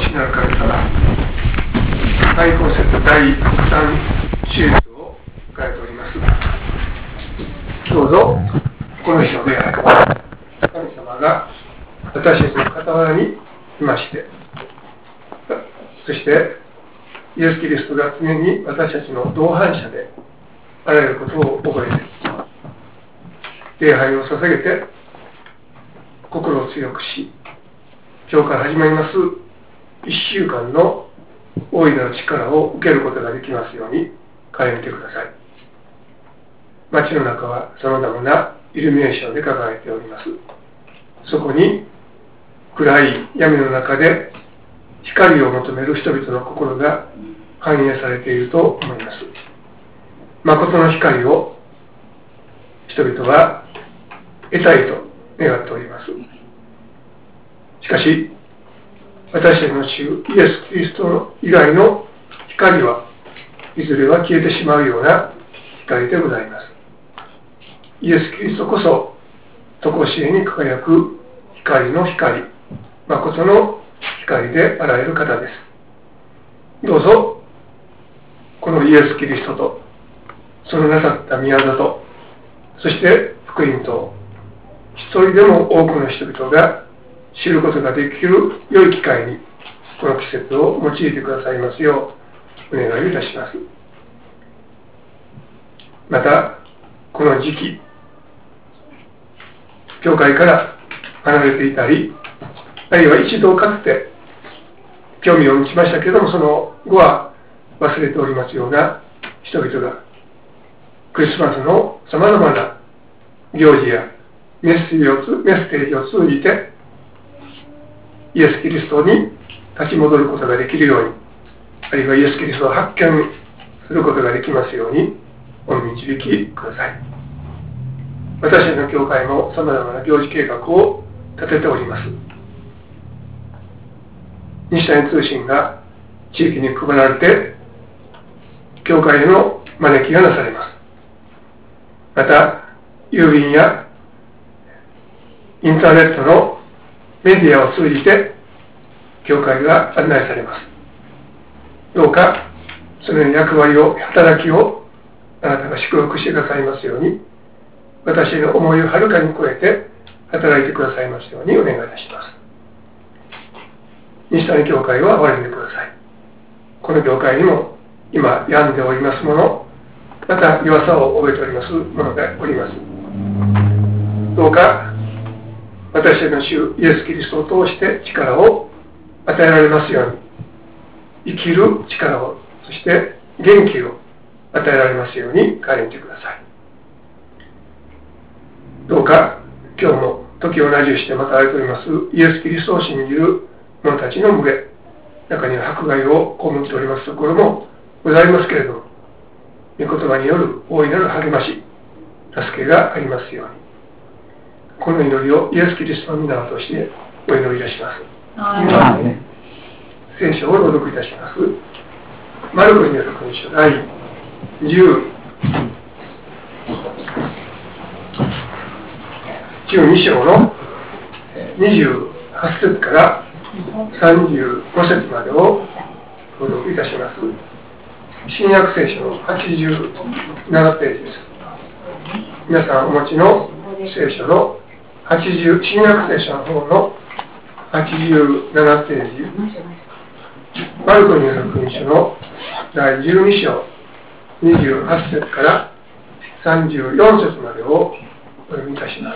父なる神様、最高節第3シリーズを迎えております。どうぞこの日の礼拝、神様が私たちの傍らにいまして、そしてイエス・キリストが常に私たちの同伴者であらゆることを覚えて、礼拝を捧げて心を強くし、今日から始まります1週間の大いなる力を受けることができますように変えてください。街の中はさまざまなイルミネーションで輝いております。そこに暗い闇の中で光を求める人々の心が反映されていると思います。誠の光を人々は得たいと願っております。しかし私たちの主イエス・キリスト以外の光はいずれは消えてしまうような光でございます。イエス・キリストこそ常しえに輝く光の光、誠の光であられる方です。どうぞこのイエス・キリストとそのなさった御業と、そして福音と、一人でも多くの人々が知ることができる良い機会にこの季節を用いてくださいますようお願いいたします。またこの時期、教会から離れていたり、あるいは一度かつて興味を持ちましたけれども、その後は忘れておりますような人々がクリスマスのさまざまな行事やメッセージを通じてイエス・キリストに立ち戻ることができるように、あるいはイエス・キリストを発見することができますようにお導きください。私たちの教会もさまざまな行事計画を立てております。西谷通信が地域に配られて教会への招きがなされます。また郵便やインターネットのメディアを通じて教会が案内されます。どうかその役割を、働きをあなたが祝福してくださいますように、私の思いをはるかに超えて働いてくださいますようにお願いいたします。西谷教会は憐れんでください。この教会にも今病んでおりますもの、また弱さを覚えておりますものでおります。どうか私たちの主イエス・キリストを通して力を与えられますように、生きる力を、そして元気を与えられますように変えてください。どうか今日も時をなじしてまた会えておりますイエス・キリストを信じる者たちの群れ、中には迫害を被っておりますところもございますけれども、御言葉による大いなる励まし、助けがありますように、この祈りをイエス・キリストの皆としてお祈りいたします。聖書を朗読いたします。マルコによる福音書第12章の28節から35節までを朗読いたします。新約聖書の87ページです。皆さんお持ちの聖書の新約聖書の方の87ページ、マルコによる福音書の第12章28節から34節までをお読みいたします。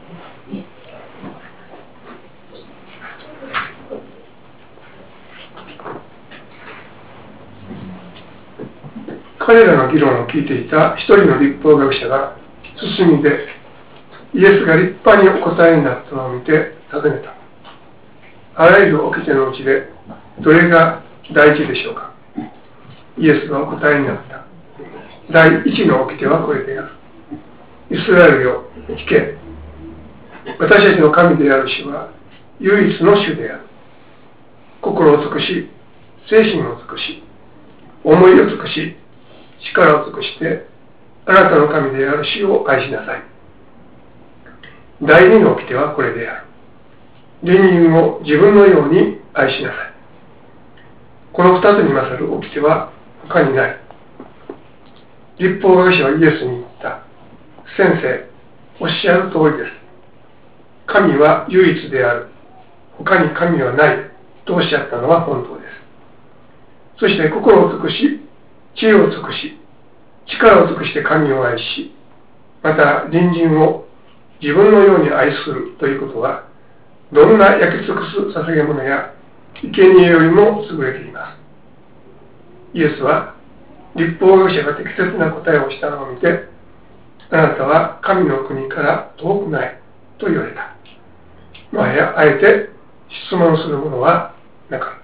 彼らの議論を聞いていた一人の律法学者が進みでイエスが立派にお答えになったのを見て尋ねた。あらゆる掟のうちでどれが第一でしょうか。イエスはお答えになった。第一の掟はこれである。イスラエルよ、聞け。私たちの神である主は唯一の主である。心を尽くし、精神を尽くし、思いを尽くし、力を尽くしてあなたの神である主を愛しなさい。第二の掟はこれである。隣人を自分のように愛しなさい。 この2つに勝る掟は他にない。律法学者はイエスに言った。先生、おっしゃる通りです。神は唯一である。他に神はない。とおっしゃったのは本当です。そして心を尽くし、知恵を尽くし、力を尽くして神を愛し、また隣人を自分のように愛するということは、どんな焼き尽くす捧げ物や生贄よりも優れています。イエスは律法学者が適切な答えをしたのを見て、あなたは神の国から遠くないと言われた。あえて質問するものはなかった。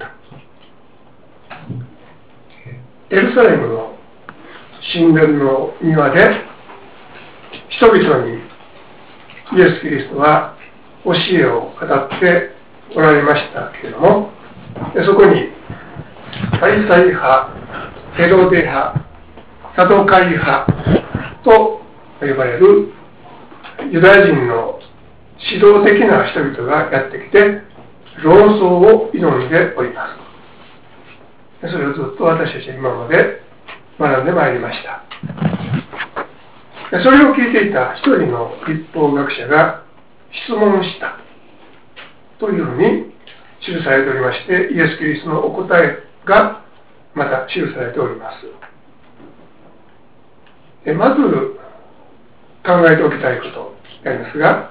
エルサレムの神殿の庭で人々にイエス・キリストは教えを語っておられましたけれども、そこにパリサイ派、ヘロデ派、サドカイ派と呼ばれるユダヤ人の指導的な人々がやってきて論争を挑んでおります。それをずっと私たちは今まで学んでまいりました。それを聞いていた一人の律法学者が質問したというふうに記されておりまして、イエス・キリストのお答えがまた記されております。まず考えておきたいことでありますが、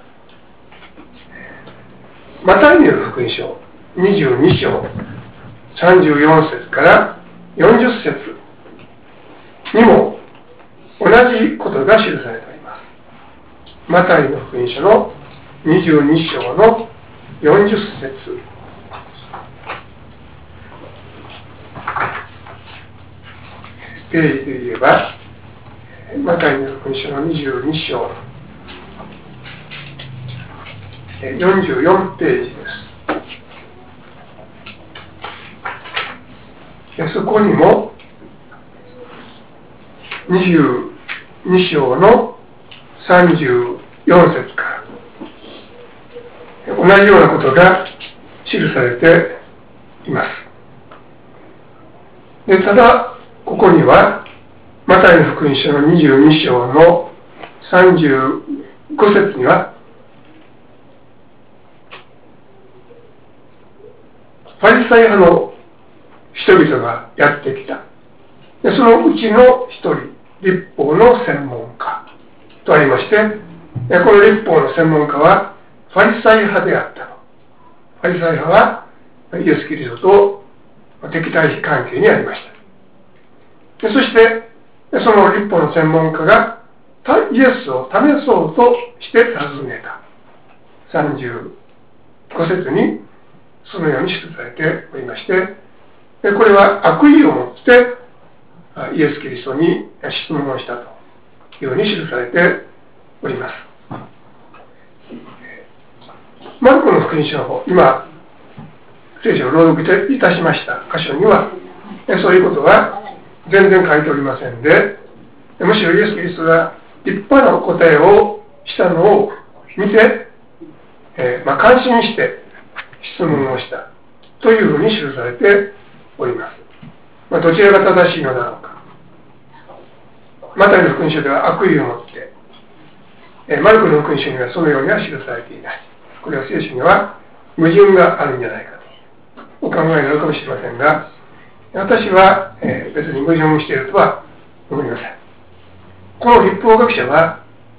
マタイによる福音書22章34節から40節にも同じことが記されております。マタイの福音書の22章の40節、ページで言えばマタイの福音書の22章44ページです。そこにも22章の34節から同じようなことが記されています。ただここにはマタイの福音書の22章の35節にはファリサイ派の人々がやってきた。そのうちの一人、律法の専門家とありまして、この律法の専門家はファリサイ派であったの。ファリサイ派はイエス・キリストと敵対関係にありました。そしてその律法の専門家がイエスを試そうとして尋ねた。35節にそのように記されておりまして、これは悪意を持ってイエス・キリストに質問をしたというふうに記されております。マルコの福音書の方、今聖書を朗読いたしました箇所にはそういうことは全然書いておりませんで、むしろイエス・キリストが立派な答えをしたのを見て、感心して質問をしたというふうに記されております。どちらが正しいのだろうか。マタイの福音書では悪意を持って、マルコの福音書にはそのようには記されていない。これは聖書には矛盾があるんじゃないかとお考えになるかもしれませんが、私は、別に矛盾しているとは思いません。この律法学者は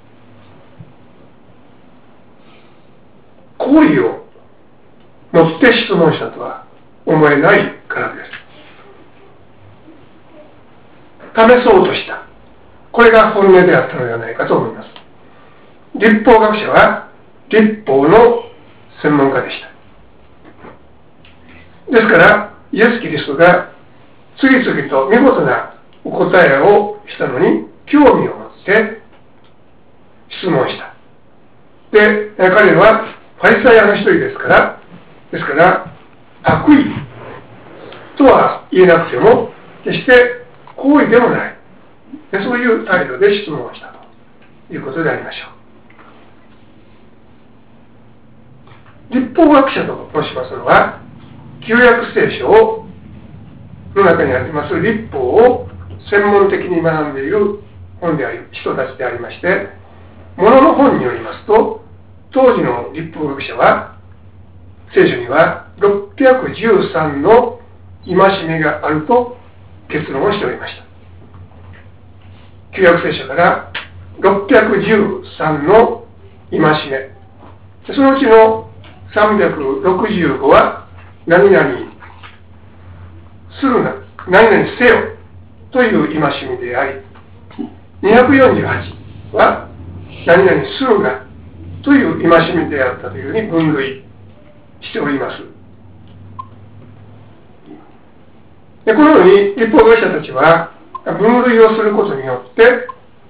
好意を持って質問したとは思えないからです。試そうとした。これが本音であったのではないかと思います。律法学者は律法の専門家でした。ですからイエス・キリストが次々と見事なお答えをしたのに興味を持って質問した。で、彼らはファリサイ派の一人ですから、悪意とは言えなくても決して好意でもない、そういう態度で質問をしたということでありましょう。律法学者と申しますのは旧約聖書をの中にあります律法を専門的に学んでいる本であり人たちでありまして、ものの本によりますと、当時の律法学者は聖書には613の戒めがあると結論をしておりました。旧約聖書から613の戒め、そのうちの365は何々するな、何々せよという戒めであり、248は何々するなという戒めであったというふうに分類しております。で、このように律法学者たちは分類をすることによって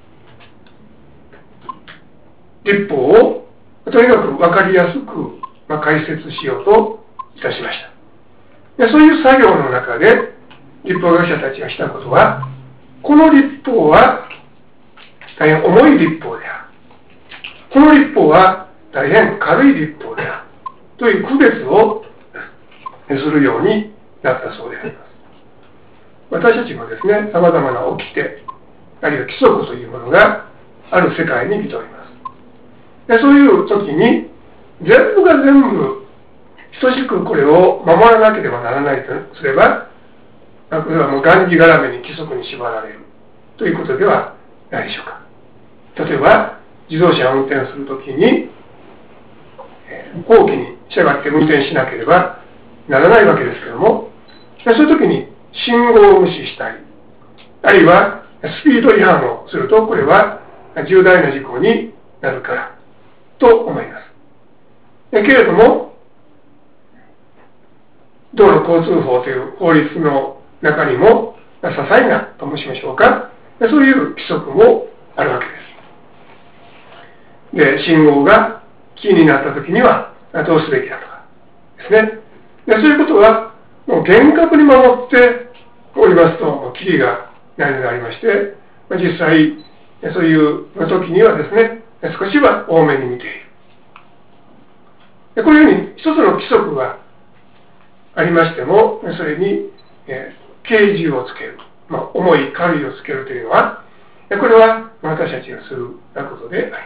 律法をとにかく分かりやすく解説しようといたしました。で、そういう作業の中で律法学者たちがしたことは、この律法は大変重い律法である、この律法は大変軽い律法であるという区別をするようになったそうであります。私たちもですね、様々な掟、あるいは規則というものがある世界に生きております。で、そういう時に全部が全部等しくこれを守らなければならないとすれば、これはもうがんじがらめに規則に縛られるということではないでしょうか。例えば自動車を運転するときに法規に従って運転しなければならないわけですけれども、そういうときに信号を無視したり、あるいはスピード違反をすると、これは重大な事故になるからと思います。けれども、道路交通法という法律の中にも些細なと申しましょうか、そういう規則もあるわけです。で、信号が黄になったときにはどうすべきだとかですね。で、そういうことはもう厳格に守っておりますと、もうキリがないのでありまして、実際そういう時にはですね、少しは多めに見ている。で、こういうふうに一つの規則がありましても、それに、刑事をつける、重い軽いをつけるというのは、これは私たちがすることであります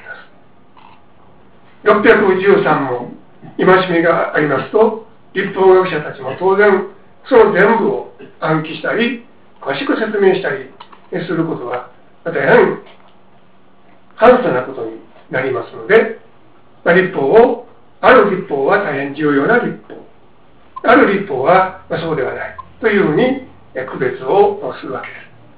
。613も戒めがありますと、律法学者たちも当然その全部を暗記したり詳しく説明したりすることは大変簡素なことになりますので、律法をある律法は大変重要な律法、ある律法はそうではないというふうに区別をするわけ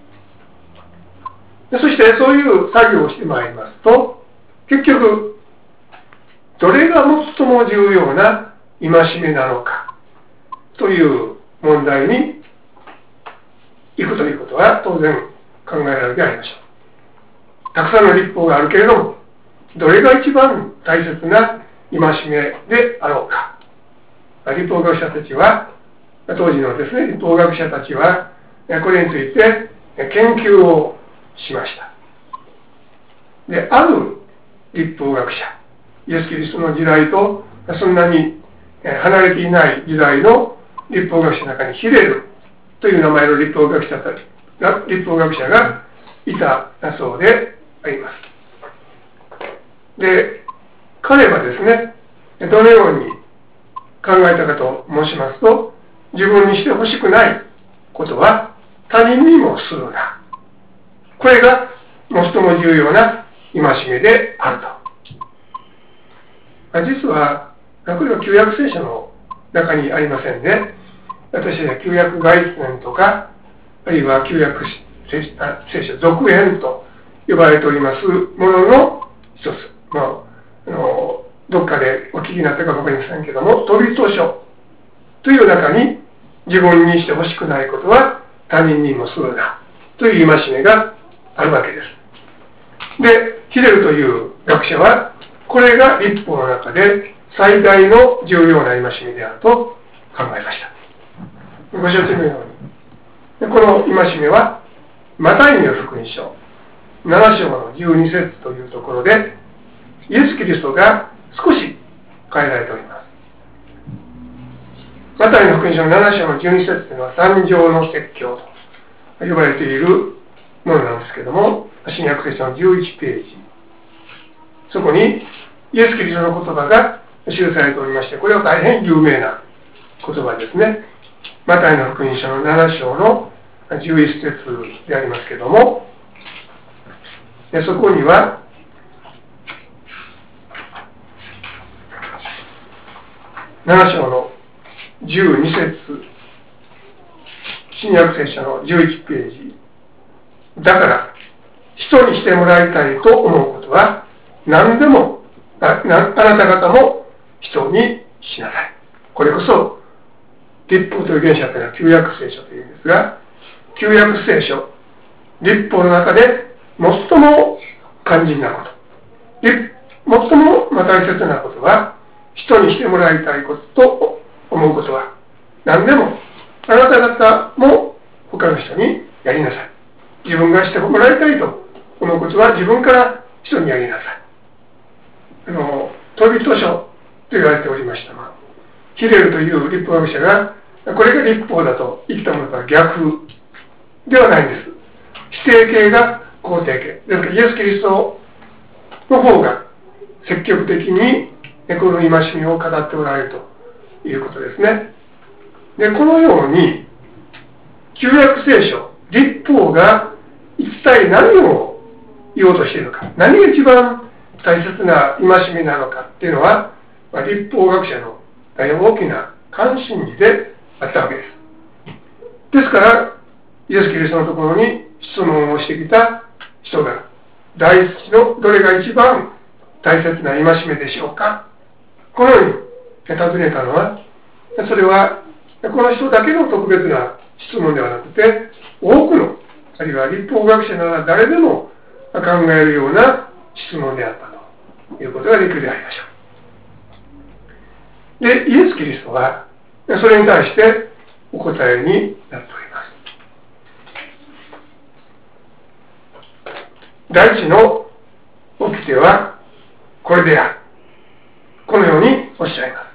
です。そしてそういう作業をしてまいりますと、結局どれが最も重要な戒めなのかという問題に行くということは当然考えられるでありましょう。たくさんの律法があるけれども、どれが一番大切な戒めであろうか。律法学者たちは、当時のですね、律法学者たちはこれについて研究をしました。で、ある律法学者、イエス・キリストの時代とそんなに離れていない時代の律法学者の中にヒレルという名前の律法学者がいたそうであります。で、彼はですね、どのように考えたかと申しますと、自分にしてほしくないことは他人にもするな。これが最も重要な戒めであると。実は、これは旧約聖書の中にありませんね。私は旧約概念とか、あるいは旧約聖書続編と呼ばれておりますものの一つ。どっかでお聞きになったかわかりませんけども、トビト書という中に自分にしてほしくないことは他人にもするなという戒めがあるわけです。で、ヒレルという学者は、これが律法の中で最大の重要な戒めであると考えました。ご承知のように、この戒めはマタイの福音書7章の12節というところで、イエス・キリストが少し変えられておりまマタイの福音書の7章の12節というのは三条の説教と呼ばれているものなんですけども、新約聖書の11ページ、そこにイエス・キリストの言葉が記されておりまして、これは大変有名な言葉ですね。マタイの福音書の7章の11節でありますけども、そこには7章の12節、新約聖書の11ページ、だから人にしてもらいたいと思うことは何でも あなた方も人にしなさい。これこそ律法と預言者というのは旧約聖書というんですが、旧約聖書、律法の中で最も肝心なこと、最も大切なことは、人にしてもらいたいことと思うことは何でもあなた方も他の人にやりなさい。自分がしてもらいたいと思うことは自分から人にやりなさい。トビト書と言われておりましたが、ヒレルという律法学者がこれが律法だと言ったものとは逆ではないんです。否定形が肯定形ですから、イエス・キリストの方が積極的にこの戒めを語っておられるということですね。で、このように旧約聖書、律法が一体何を言おうとしているのか、何が一番大切な戒めなのかっていうのは、律法学者の大変大きな関心事であったわけです。ですから、イエス・キリストのところに質問をしてきた人が、第一のどれが一番大切な戒めでしょうか、このように尋ねたのは、それはこの人だけの特別な質問ではなくて、多くの、あるいは律法学者なら誰でも考えるような質問であったということができるでありましょう。で、イエス・キリストはそれに対してお答えになっております。第一の掟はこれである。このようにおっしゃいます。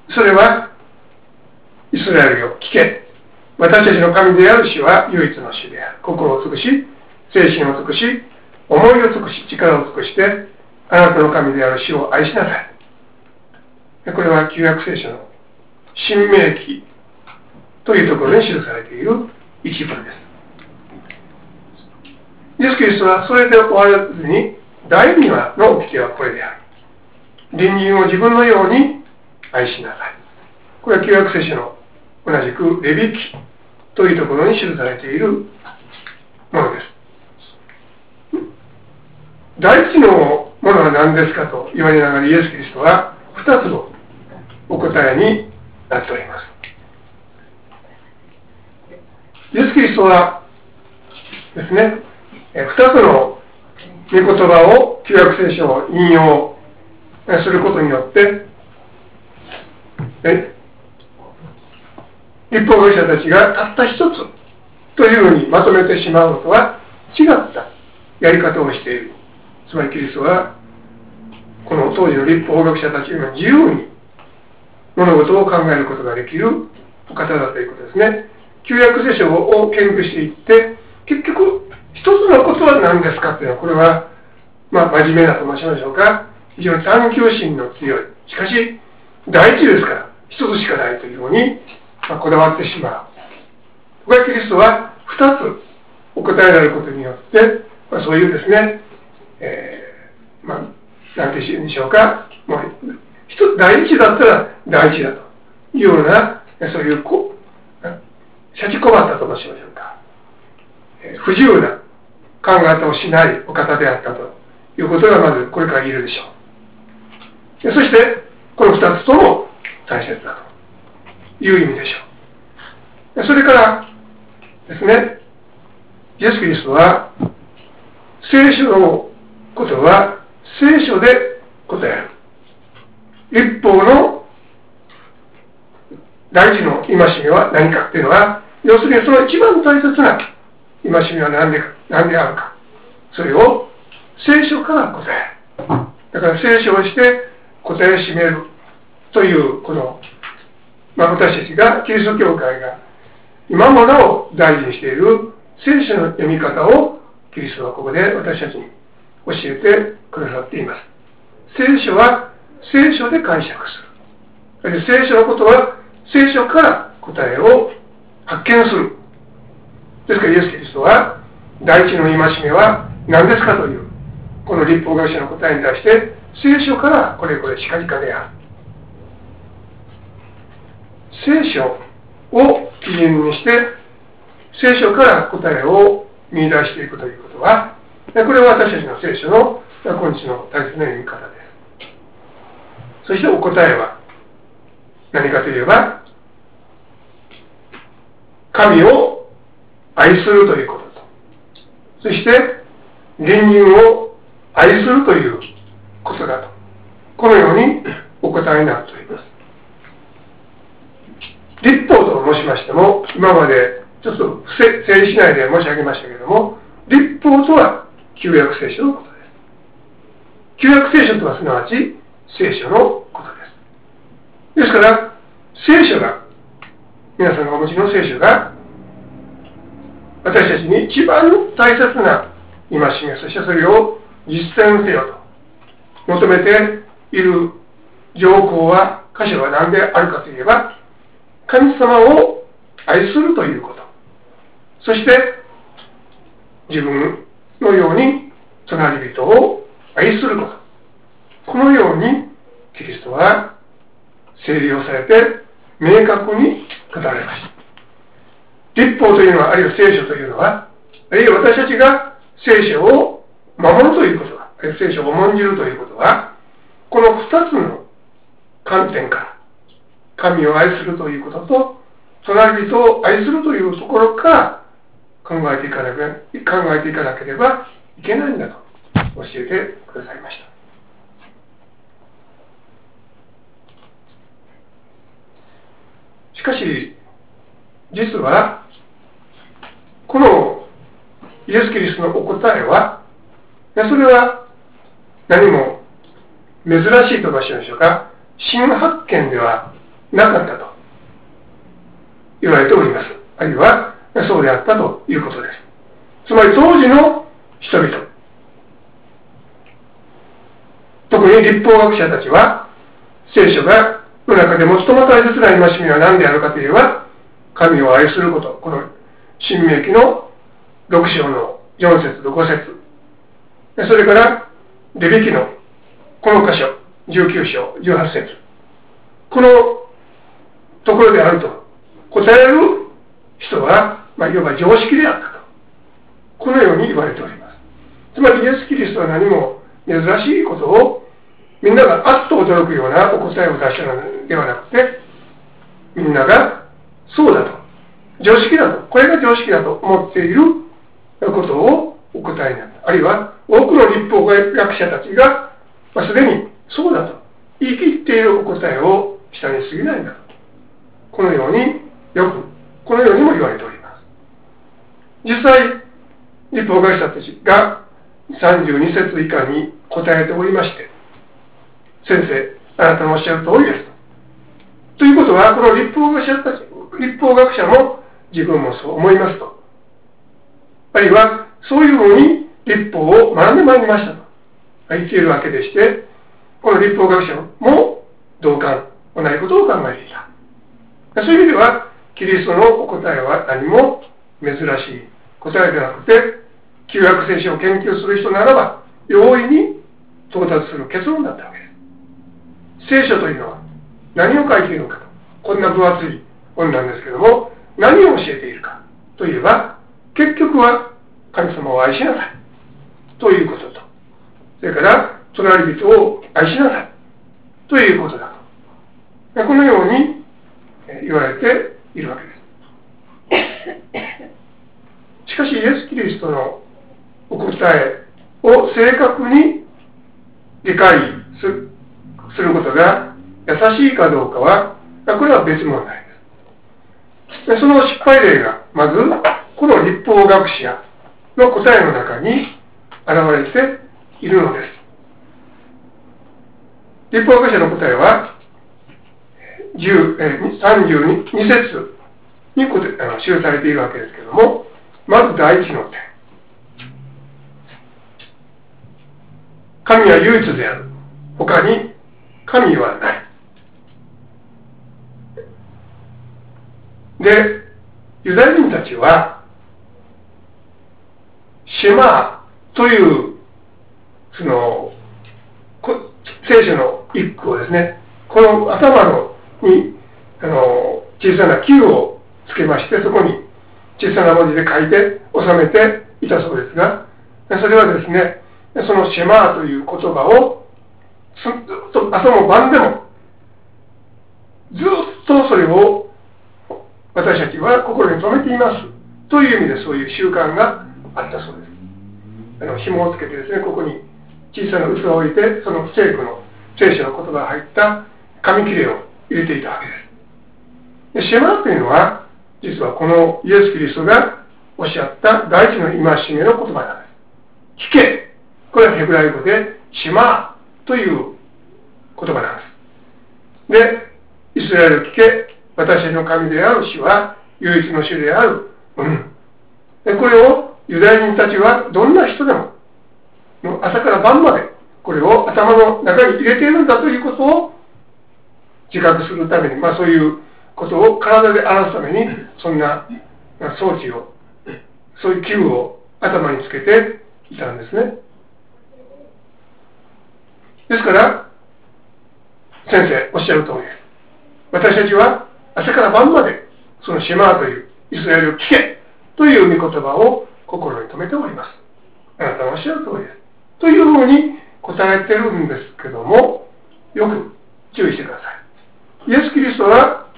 それは、イスラエルよ、聞け。私たちの神である主は唯一の主である。心を尽くし、精神を尽くし、思いを尽くし、力を尽くして、あなたの神である主を愛しなさい。これは旧約聖書の新明記というところに記されている一文です。イエス・キリストはそれで終わらずに、第二の掟はこれである。隣人を自分のように愛しなさい。これは旧約聖書の同じくレビ記というところに記されているものです。第一のものは何ですかと言われながら、イエス・キリストは2つのお答えになっております。イエス・キリストはですね、2つの御言葉を旧約聖書を引用することによって、律法学者たちがたった一つというふうにまとめてしまうのとは違ったやり方をしている。つまりキリストはこの当時の律法学者たちが自由に物事を考えることができるお方だということですね。旧約聖書を研究していって結局一つのことは何ですかというのは、これは真面目なと申しましょうか、非常に探求心の強い、しかし第一ですから一つしかないというようにこだわってしまう。これはキリストは二つお答えられることによって、そういうですね、なんて言うんでしょうか、もう一つ第一だったら第一だというような、そういうシャチコバったと申しましょうか、不自由な考え方をしないお方であったということがまずこれから言えるでしょう。そしてこの二つとも大切だという意味でしょう。それからですね、イエス・キリストは聖書のことは聖書で答える。一方の第一の戒めは何かっていうのは、要するにその一番大切な戒めは何であるか、それを聖書から答える。だから聖書をして答えを示るというこの私たちが、キリスト教会が今もなお大事にしている聖書の読み方をキリストはここで私たちに教えてくださっています。聖書は聖書で解釈する。聖書のことは聖書から答えを発見する。ですからイエス・キリストは第一の戒めは何ですかというこの律法学者の答えに対して聖書からこれこれしかじかである。聖書を基準にして聖書から答えを見出していくということは、これは私たちの聖書の今日の大切な読み方です。そしてお答えは何かといえば、神を愛するということと、そして隣人を愛するということだと、このようにお答えになっております。律法と申しましても、今までちょっと整理しないで申し上げましたけれども、律法とは旧約聖書のことです。旧約聖書とはすなわち聖書のことです。ですから聖書が、皆さんがお持ちの聖書が私たちに一番大切な戒め、そしてそれを実践せよと求めている条項は、箇所は何であるかといえば、神様を愛するということ、そして自分のように隣人を愛すること、このようにキリストは整理をされて明確に語られました。律法というのは、あるいは聖書というのは、あるいは私たちが聖書を守るということは、あるいは聖書を重んじるということは、この2つの観点から神を愛するということと隣人を愛するというところから考えていかなければいけないんだと教えてくださいました。しかし実はこのイエス・キリストのお答えは、それは何も珍しいと申しましょうか、新発見ではなかったと言われております。あるいはそうであったということです。つまり当時の人々、特に律法学者たちは、聖書がの中で最も大切な戒めは何であるかといえば、神を愛すること。この申命記の6章の4節と5節、それからレビ記のこの箇所19章18節、このところであると答える人は、いわば常識であったと、このように言われております。つまりイエス・キリストは何も珍しいことをみんながあっと驚くようなお答えを出したのではなくて、みんながそうだと、常識だと、これが常識だと思っていることをお答えになった。あるいは多くの律法学者たちが、すでにそうだと言い切っているお答えをしたに過ぎないんだと、このようにこのようにも言われております。実際律法学者たちが32節以下に答えておりまして、先生、あなたのおっしゃる通りですということは、この律法学者も自分もそう思いますと、あるいはそういうふうに律法を学んでまいりましたと言っているわけでして、この律法学者も同感同じことを考えていた。そういう意味ではキリストのお答えは何も珍しい答えではなくて、旧約聖書を研究する人ならば容易に到達する結論だったわけです。聖書というのは何を書いているのかと、こんな分厚い本なんですけども、何を教えているかといえば、結局は神様を愛しなさいということと、それから隣人を愛しなさいということだと、このように言われているわけです。しかしイエス・キリストのお答えを正確に理解することが優しいかどうかは、これは別問題です。その失敗例がまずこの律法学者の答えの中に現れているのです。律法学者の答えは、 32節に記されているわけですけれども、まず第一の点。神は唯一である。他に神はない。で、ユダヤ人たちは、シェマーという、聖書の一句をですね、この頭に、小さな球をつけまして、そこに小さな文字で書いて収めていたそうですが、それはですね、そのシェマーという言葉をずっと朝も晩でもずっとそれを私たちは心に留めていますという意味で、そういう習慣があったそうです。紐をつけてですね、ここに小さな器を置いて、その聖書の言葉が入った紙切れを入れていたわけです。で、シェマーというのは実はこのイエス・キリストがおっしゃった第一の戒めの言葉なんです。聞け、これはヘブライ語でシェマーという言葉なんです。で、イスラエル聞け、私たちの神である主は唯一の主である。で、これをユダヤ人たちはどんな人でも朝から晩までこれを頭の中に入れているんだということを自覚するために、そういうことを体で表すために、そんな装置を、そういう器具を頭につけていたんですね。ですから、先生おっしゃる通りです。私たちは朝から晩までそのシェマーというイスラエルを聞けという御言葉を心に留めております。あなたのおっしゃる通りです。というふうに答えてるんですけども、よく注意してください。イエス・キリストは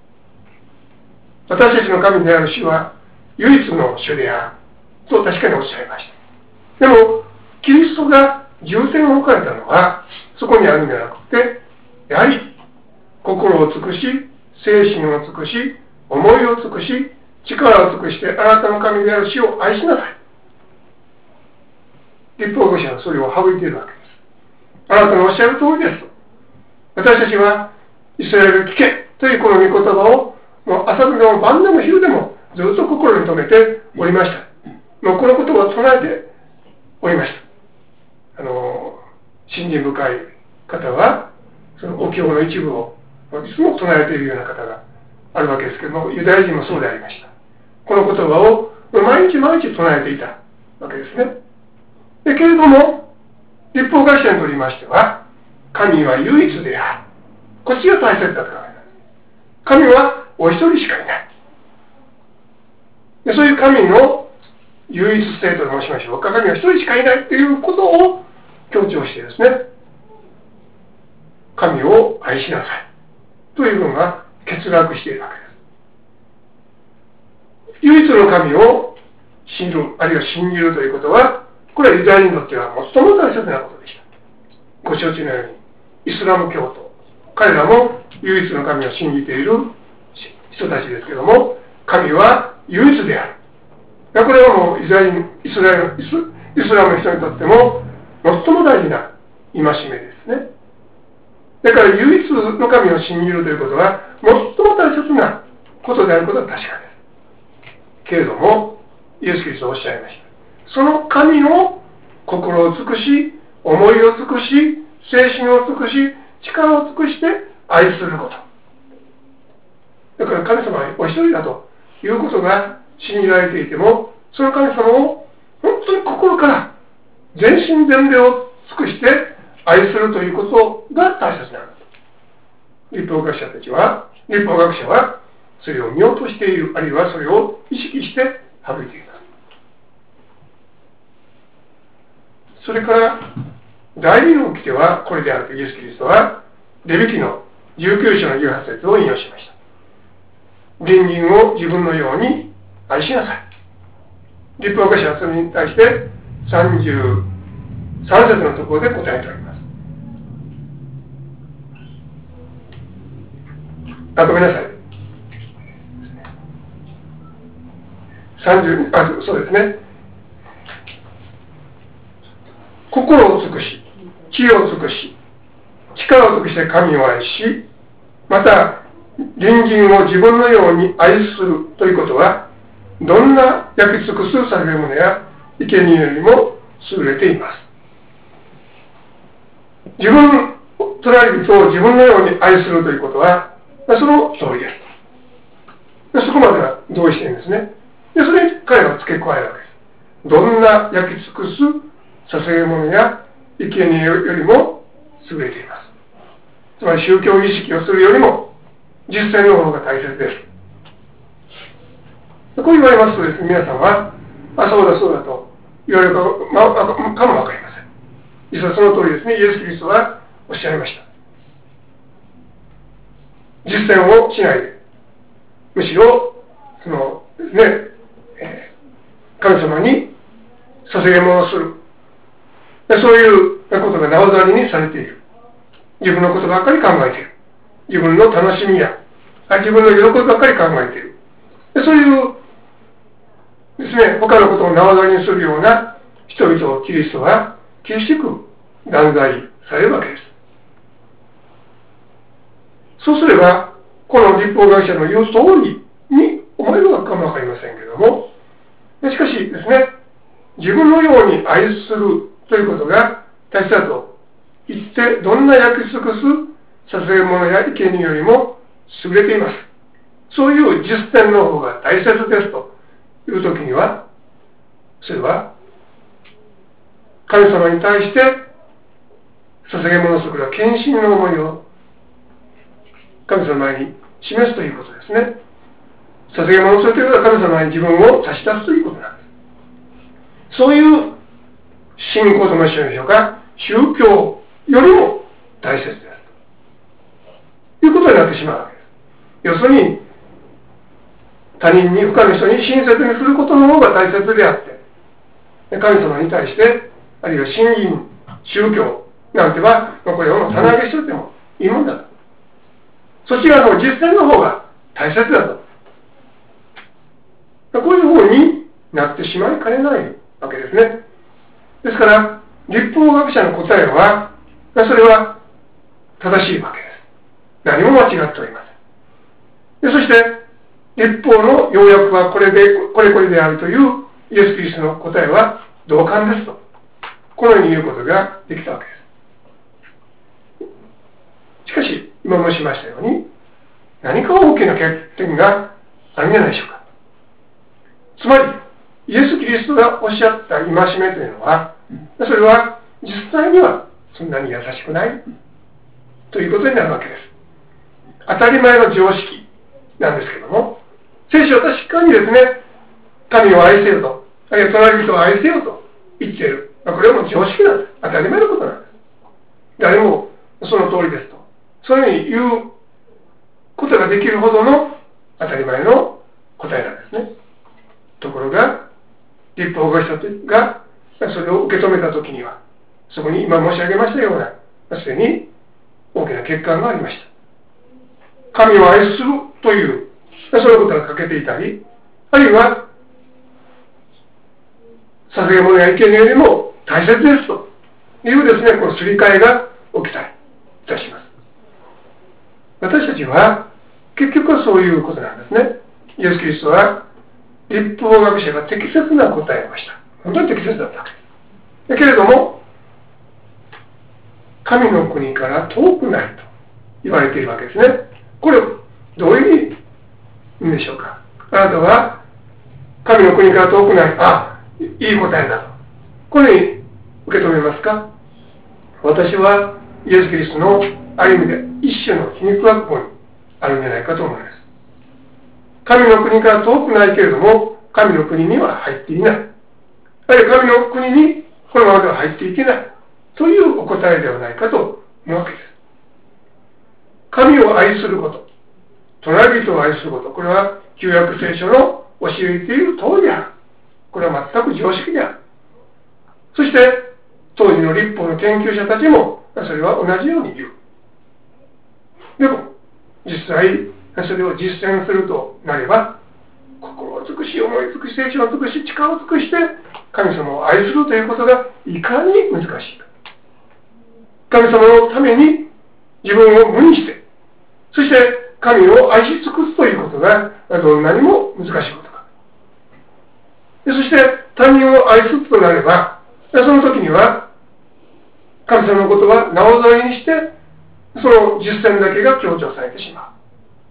私たちの神である主は唯一の主であると確かにおっしゃいました。でもキリストが重点を置かれたのはそこにあるんじゃなくて、やはり心を尽くし、精神を尽くし、思いを尽くし、力を尽くしてあなたの神である主を愛しなさい。立法学者はそれを省いているわけです。あなたのおっしゃる通りです。私たちはイスラエル聞けというこの御言葉をもう朝でも晩でも昼でもずっと心に留めておりました。もうこの言葉を唱えておりました。信心深い方はそのお経の一部をいつも唱えているような方があるわけですけども、ユダヤ人もそうでありました。この言葉を毎日毎日唱えていたわけですね。けれども立法学者にとりましては、神は唯一である、こっちが大切だと考えます。神はお一人しかいない。でそういう神の唯一性と申しましょうか、神は一人しかいないということを強調してですね、神を愛しなさいというのが欠落しているわけです。唯一の神を信じる、あるいは信じるということは、これはユダヤ人にとっては最も大切なことでした。ご承知のようにイスラム教徒、彼らも唯一の神を信じている人たちですけども、神は唯一である。これはもうイスラムの人にとっても最も大事な戒めですね。だから唯一の神を信じるということは最も大切なことであることは確かです。けれどもイエス・キリストはおっしゃいました。その神を心を尽くし、思いを尽くし、精神を尽くし、力を尽くして愛すること。だから神様はお一人だということが信じられていても、その神様を本当に心から全身全霊を尽くして愛するということが大切なんだと。立法学者はそれを見落としている、あるいはそれを意識して省いています。それから第二の掟はこれであるとイエス・キリストはレビ記の19章の18節を引用しました。隣人を自分のように愛しなさい。立法学者はそれに対して33節のところで答えております。ごめんなさい。そうですね。心を尽くし、知恵を尽くし、力を尽くして神を愛し、また隣人を自分のように愛するということは、どんな焼き尽くす捧げ物や生贄よりも優れています。隣人を自分のように愛するということは、その通りです。そこまでは同意しているんですね。で、それに彼は付け加えるわけです。どんな焼き尽くす捧げ物や生贄よりも優れています。つまり宗教儀式をするよりも実践の方が大切です。こう言われますとですね、皆さんは、そうだそうだと言われるかもわかりません。実はその通りですね、イエス・キリストはおっしゃいました。実践をしないで、むしろ、そのですね、神様に捧げ物をする。そういうことがなおざりにされている。自分のことばっかり考えている。自分の楽しみや、自分の喜びばっかり考えている。そういうですね、他のことをなおざりにするような人々をキリストは厳しく断罪されるわけです。そうすれば、この立法学者の言う通りに思えるかもわかりませんけれども、しかしですね、自分のように愛するということが大切だと言って、どんな焼き尽くす捧げ物や生贄よりも優れています。そういう実践の方が大切ですというときには、それは神様に対して捧げ物をすることは献身の思いを神様の前に示すということですね。捧げ物をするということは神様に自分を差し出すということなんです。そういう信仰と申し上げましょうか、宗教よりも大切ですということになってしまうわけです。要するに、他人に、他の人に親切にすることの方が大切であって、神様に対して、あるいは信心、宗教なんては、これを棚上げしておいてもいいもんだと。そちらの実践の方が大切だと。こういう方になってしまいかねないわけですね。ですから、立法学者の答えは、それは正しいわけです。何も間違っておりません。そして、立法の要約はこれであるというイエス・キリストの答えは同感ですと。このように言うことができたわけです。しかし、今申しましたように、何か大きな欠点があるんじゃないでしょうか。つまり、イエス・キリストがおっしゃった戒めというのは、それは実際にはそんなに優しくないということになるわけです。当たり前の常識なんですけども、聖書は確かにですね、神を愛せよと、あるいは隣人を愛せよと言っている。これはもう常識なんです。当たり前のことなんです。誰もその通りですと。そういうふうに言うことができるほどの当たり前の答えなんですね。ところが、立法学者がそれを受け止めたときには、そこに今申し上げましたような、すでに大きな欠陥がありました。神を愛するという、そういうことが欠けていたり、あるいは、捧げ物や生贄よりも大切ですというですね、このすり替えが起きたりいたします。私たちは、結局はそういうことなんですね。イエス・キリストは、立法学者が適切な答えをした。本当に適切だったわけです。だけれども、神の国から遠くないと言われているわけですね。これ、どういう意味でしょうか。あなたは、神の国から遠くない。いい答えだと。これに受け止めますか。私は、イエス・キリストのある意味で一種の皮肉がここにあるんじゃないかと思います。神の国から遠くないけれども、神の国には入っていない。あるいは神の国にこのままでは入っていけない。というお答えではないかと思うわけです。神を愛すること、隣人を愛すること、これは旧約聖書の教えている通りである。これは全く常識である。そして、当時の立法の研究者たちも、それは同じように言う。でも、実際、それを実践するとなれば、心を尽くし、思い尽くし、精神を尽くし、力を尽くして、神様を愛するということがいかに難しいか。神様のために自分を無にして、そして神を愛し尽くすということがどんなにも難しいことか。そして他人を愛すとなれば、その時には神様のことはなおざりにして、その実践だけが強調されてしまう。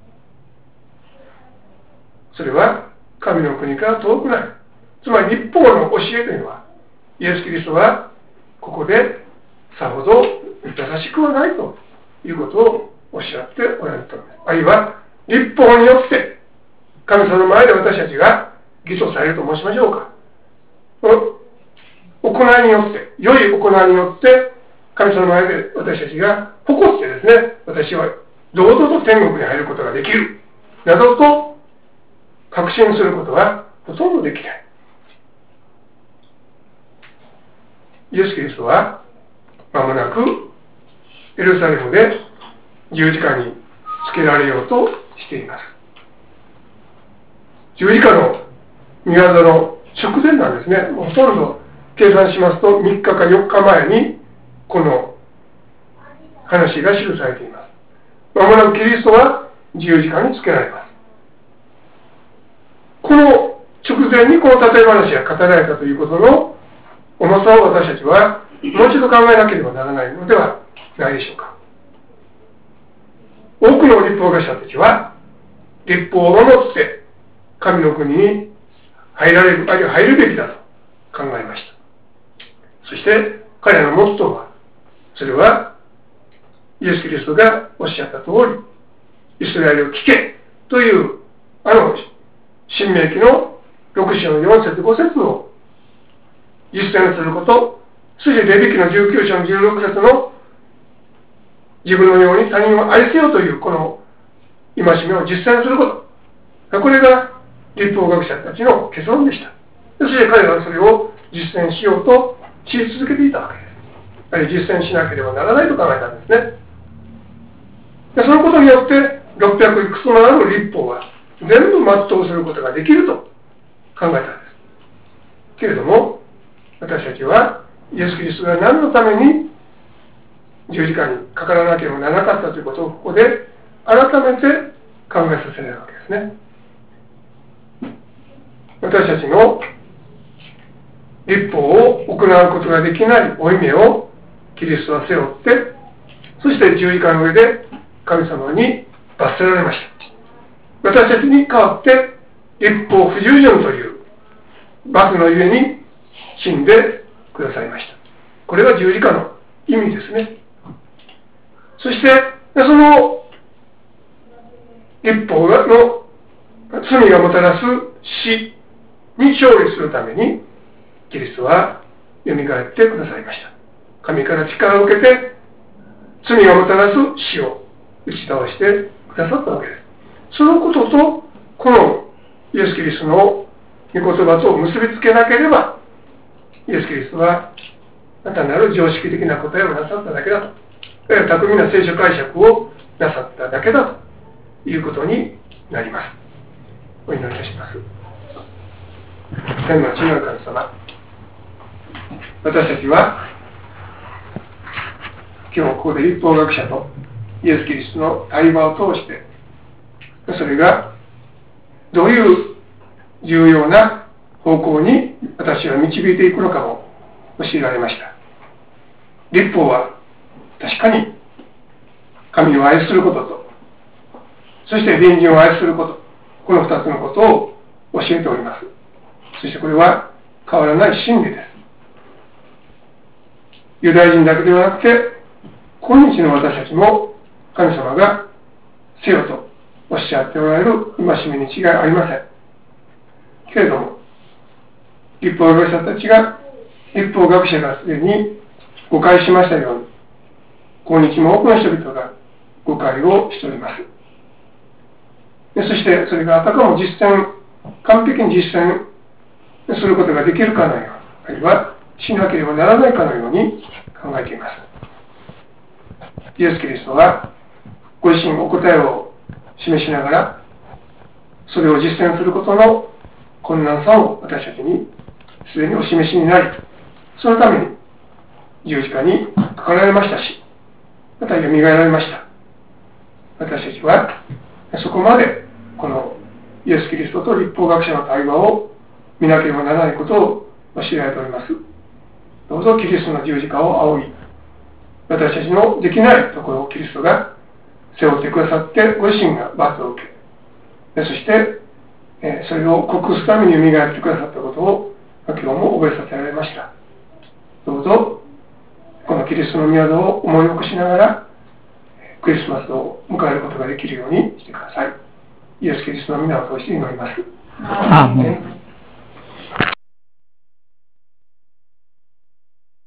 それは神の国から遠くなる。つまり立法の教えというのは、イエス・キリストはここでさほど優しくはないということをおっしゃっておられたのです。あるいは立法によって神様の前で私たちが義とされると申しましょうか。行いによって、良い行いによって神様の前で私たちが誇ってですね、私は堂々と天国に入ることができるなどと確信することはほとんどできない。イエス・キリストは間もなくエルサレムで十字架につけられようとしています。十字架の御業の直前なんですね。ほとんど計算しますと3日か4日前にこの話が記されています。間もなくキリストは十字架につけられます。この直前にこの例え話が語られたということの重さを私たちはもう一度考えなければならないのではないでしょうか。多くの律法学者たちは律法を守って神の国に入られる、あるいは入るべきだと考えました。そして彼らのモットーは、それはイエス・キリストがおっしゃった通り、イスラエルを聞けという申命記の6章の4節5節を実践すること、そしてレビ記の19章の16節の自分のように他人を愛せよというこの戒めを実践すること、これが律法学者たちの結論でした。そして彼らはそれを実践しようとし続けていたわけです。やはり実践しなければならないと考えたんですね。でそのことによって600いくつもある律法は全部全うすることができると考えたんです。けれども私たちはイエス・キリストが何のために十字架にかからなければならなかったということをここで改めて考えさせられるわけですね。私たちの律法を行うことができない負い目をキリストは背負って、そして十字架の上で神様に罰せられました。私たちに代わって律法不従順という罰のゆえに死んでくださいました。これが十字架の意味ですね。そしてその律法の罪がもたらす死に勝利するためにキリストは蘇ってくださいました。神から力を受けて罪がもたらす死を打ち倒してくださったわけです。そのこととこのイエス・キリストの御言葉と結びつけなければ、イエス・キリストは単なる常識的な答えをなさっただけだと、巧みな聖書解釈をなさっただけだということになります。お祈りいたします。天の地の神様、私たちは今日ここで律法学者とイエス・キリストの対話を通して、それがどういう重要な方向に私は導いていくのかも教えられました。律法は確かに神を愛することと、そして隣人を愛すること、この2つのことを教えております。そしてこれは変わらない真理です。ユダヤ人だけではなくて今日の私たちも神様がせよとおっしゃっておられる戒めに違いありません。けれども律法学者たちが律法学者がすでに誤解しましたように、今日も多くの人々が誤解をしております。そしてそれがあたかも完璧に実践することができるかのように、あるいはしなければならないかのように考えています。イエス・キリストはご自身お答えを示しながら、それを実践することの困難さを私たちにすでにお示しになり、そのために十字架にかかられましたし、また蘇られました。私たちはそこまでこのイエス・キリストと律法学者の対話を見なければならないことを知られております。どうぞキリストの十字架を仰ぎ、私たちのできないところをキリストが背負ってくださって、ご自身が罰を受け、そして、それを克服するために蘇ってくださったことを今日も覚えさせられました。どうぞこのキリストの御業を思い起こしながらクリスマスを迎えることができるようにしてください。イエス・キリストの皆を通して祈ります。